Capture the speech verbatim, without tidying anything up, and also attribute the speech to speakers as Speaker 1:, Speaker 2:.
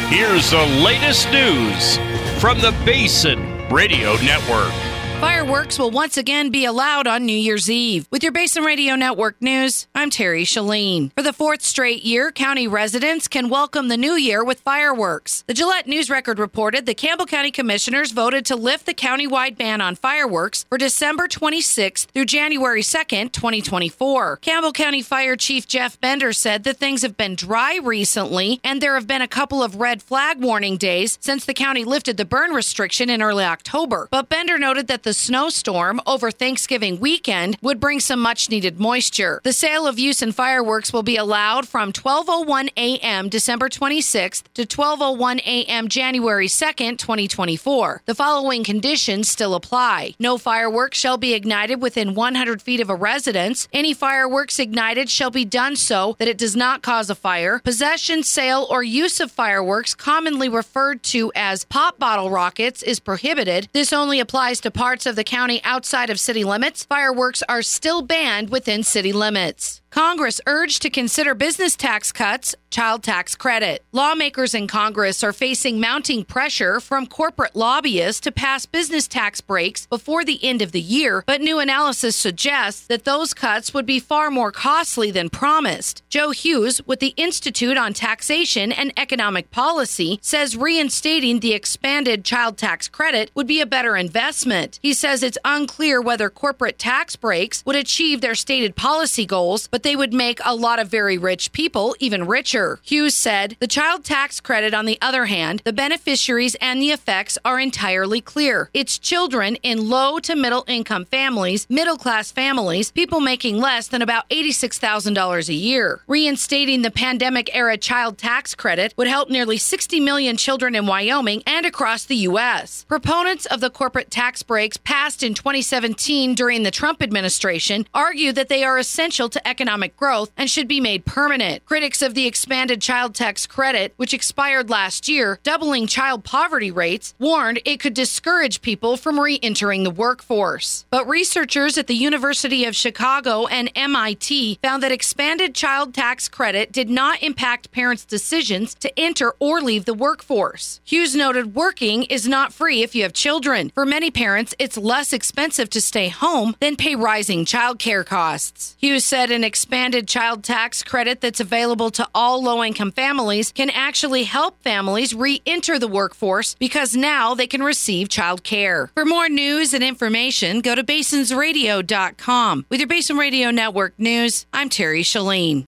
Speaker 1: Here's the latest news from the Basin Radio Network.
Speaker 2: Fireworks will once again be allowed on New Year's Eve. With your Basin Radio Network news, I'm Terry Shalene. For the fourth straight year, county residents can welcome the new year with fireworks. The Gillette News Record reported the Campbell County Commissioners voted to lift the countywide ban on fireworks for December twenty-sixth through January second, twenty twenty-four. Campbell County Fire Chief Jeff Bender said that things have been dry recently, and there have been a couple of red flag warning days since the county lifted the burn restriction in early October. But Bender noted that the snowstorm over Thanksgiving weekend would bring some much-needed moisture. The sale of use and fireworks will be allowed from twelve oh one a.m. December twenty-sixth to twelve oh one a.m. January second, twenty twenty-four. The following conditions still apply. No fireworks shall be ignited within one hundred feet of a residence. Any fireworks ignited shall be done so that it does not cause a fire. Possession, sale, or use of fireworks, commonly referred to as pop bottle rockets, is prohibited. This only applies to parts of the county outside of city limits. Fireworks are still banned within city limits. Congress urged to consider business tax cuts, child tax credit. Lawmakers in Congress are facing mounting pressure from corporate lobbyists to pass business tax breaks before the end of the year, but new analysis suggests that those cuts would be far more costly than promised. Joe Hughes with the Institute on Taxation and Economic Policy says reinstating the expanded child tax credit would be a better investment. He says it's unclear whether corporate tax breaks would achieve their stated policy goals, but they would make a lot of very rich people even richer. Hughes said, the child tax credit, on the other hand, the beneficiaries and the effects are entirely clear. It's children in low to middle income families, middle class families, people making less than about eighty-six thousand dollars a year. Reinstating the pandemic era child tax credit would help nearly sixty million children in Wyoming and across the U S. Proponents of the corporate tax breaks passed in twenty seventeen during the Trump administration argue that they are essential to economic growth and should be made permanent. Critics of the expanded child tax credit, which expired last year, doubling child poverty rates, warned it could discourage people from re-entering the workforce. But researchers at the University of Chicago and M I T found that expanded child tax credit did not impact parents' decisions to enter or leave the workforce. Hughes noted working is not free if you have children. For many parents, it's less expensive to stay home than pay rising child care costs. Hughes said an expanded child tax credit that's available to all low-income families can actually help families re-enter the workforce because now they can receive child care. For more news and information, go to basins radio dot com. With your Basin Radio Network news, I'm Terry Shalene.